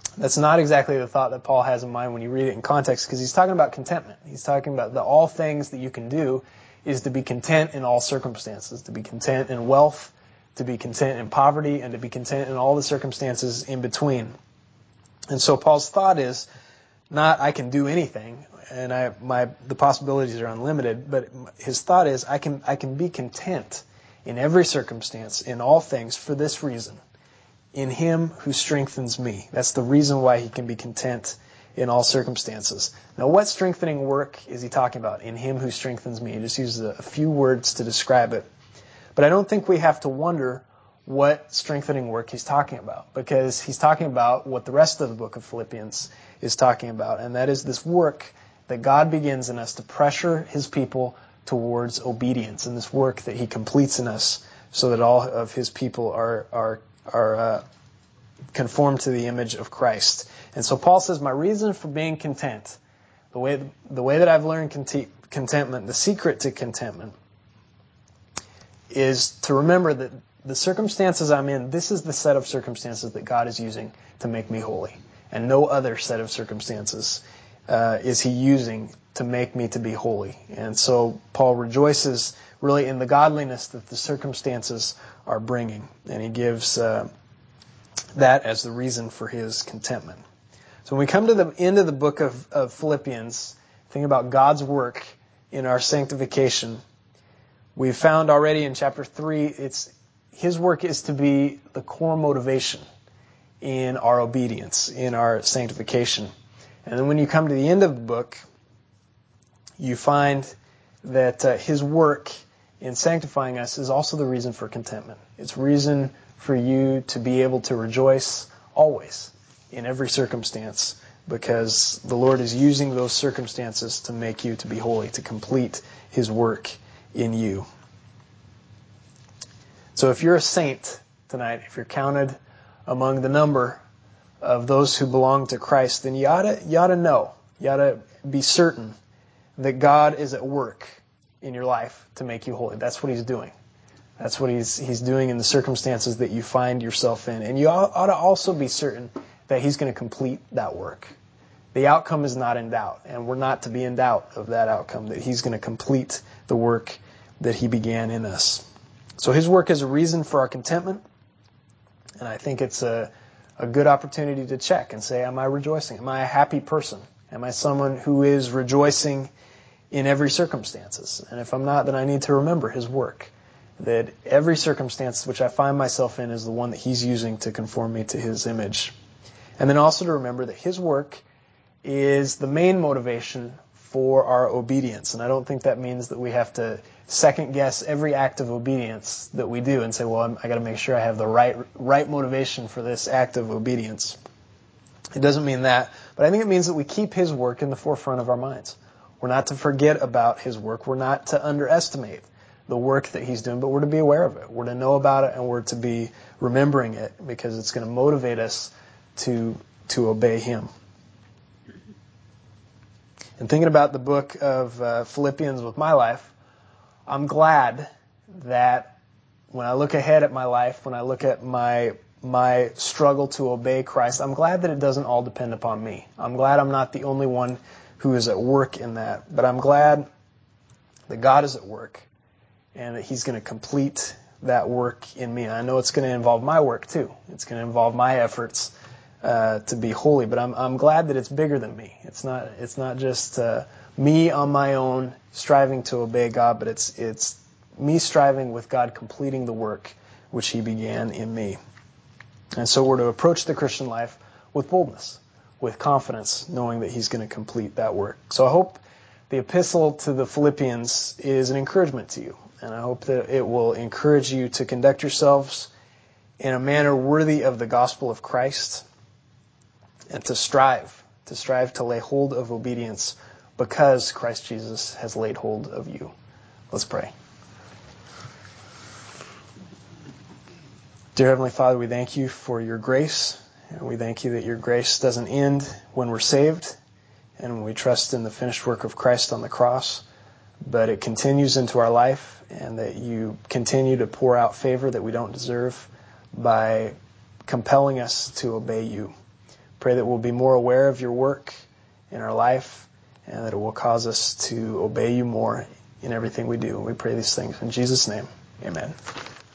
That's not exactly the thought that Paul has in mind when you read it in context, because he's talking about contentment. He's talking about the all things that you can do is to be content in all circumstances, to be content in wealth, to be content in poverty, and to be content in all the circumstances in between. And so Paul's thought is not I can do anything, and I my the possibilities are unlimited, but his thought is I can I can be content in every circumstance, in all things, for this reason. In Him who strengthens me. That's the reason why he can be content in all circumstances. Now, what strengthening work is he talking about? In Him who strengthens me. He just uses a few words to describe it. But I don't think we have to wonder what strengthening work he's talking about, because he's talking about what the rest of the book of Philippians is talking about, and that is this work that God begins in us to pressure His people towards obedience, and this work that He completes in us so that all of His people are are are uh, conformed to the image of Christ. And so Paul says, my reason for being content, the way the way that I've learned content, contentment, the secret to contentment, is to remember that the circumstances I'm in, this is the set of circumstances that God is using to make me holy. And no other set of circumstances uh, is He using to make me to be holy. And so Paul rejoices really in the godliness that the circumstances are bringing. And he gives uh, that as the reason for his contentment. So when we come to the end of the book of, of Philippians, think about God's work in our sanctification. We've found already in chapter three, it's His work is to be the core motivation in our obedience, in our sanctification. And then when you come to the end of the book, you find that uh, His work in sanctifying us is also the reason for contentment. It's reason for you to be able to rejoice always, in every circumstance, because the Lord is using those circumstances to make you to be holy, to complete His work in you. So if you're a saint tonight, if you're counted among the number of those who belong to Christ, then you ought to, you ought to know, you ought to be certain that God is at work in your life to make you holy. That's what He's doing. That's what He's He's doing in the circumstances that you find yourself in. And you ought to also be certain that He's going to complete that work. The outcome is not in doubt, and we're not to be in doubt of that outcome, that He's going to complete the work that He began in us. So His work is a reason for our contentment, and I think it's a, a good opportunity to check and say, am I rejoicing? Am I a happy person? Am I someone who is rejoicing in every circumstances? And if I'm not, then I need to remember His work, that every circumstance which I find myself in is the one that He's using to conform me to His image. And then also to remember that His work is the main motivation for our obedience. And I don't think that means that we have to second guess every act of obedience that we do and say, well, I'm, I got to make sure I have the right right motivation for this act of obedience. It doesn't mean that, but I think it means that we keep His work in the forefront of our minds. We're not to forget about His work. We're not to underestimate the work that He's doing, but we're to be aware of it. We're to know about it, and we're to be remembering it, because it's going to motivate us to to obey Him. And thinking about the book of uh, Philippians with my life, I'm glad that when I look ahead at my life, when I look at my my struggle to obey Christ, I'm glad that it doesn't all depend upon me. I'm glad I'm not the only one who is at work in that. But I'm glad that God is at work and that He's going to complete that work in me. And I know it's going to involve my work too. It's going to involve my efforts uh, to be holy. But I'm I'm glad that it's bigger than me. It's not it's not just uh, me on my own striving to obey God, but it's it's me striving with God completing the work which He began in me. And so we're to approach the Christian life with boldness, with confidence, knowing that He's going to complete that work. So I hope the epistle to the Philippians is an encouragement to you. And I hope that it will encourage you to conduct yourselves in a manner worthy of the gospel of Christ, and to strive, to strive to lay hold of obedience because Christ Jesus has laid hold of you. Let's pray. Dear Heavenly Father, we thank You for Your grace, and we thank You that Your grace doesn't end when we're saved and when we trust in the finished work of Christ on the cross, but it continues into our life, and that You continue to pour out favor that we don't deserve by compelling us to obey You. Pray that we'll be more aware of your work in our life and that it will cause us to obey you more in everything we do. We pray these things in Jesus' name. Amen.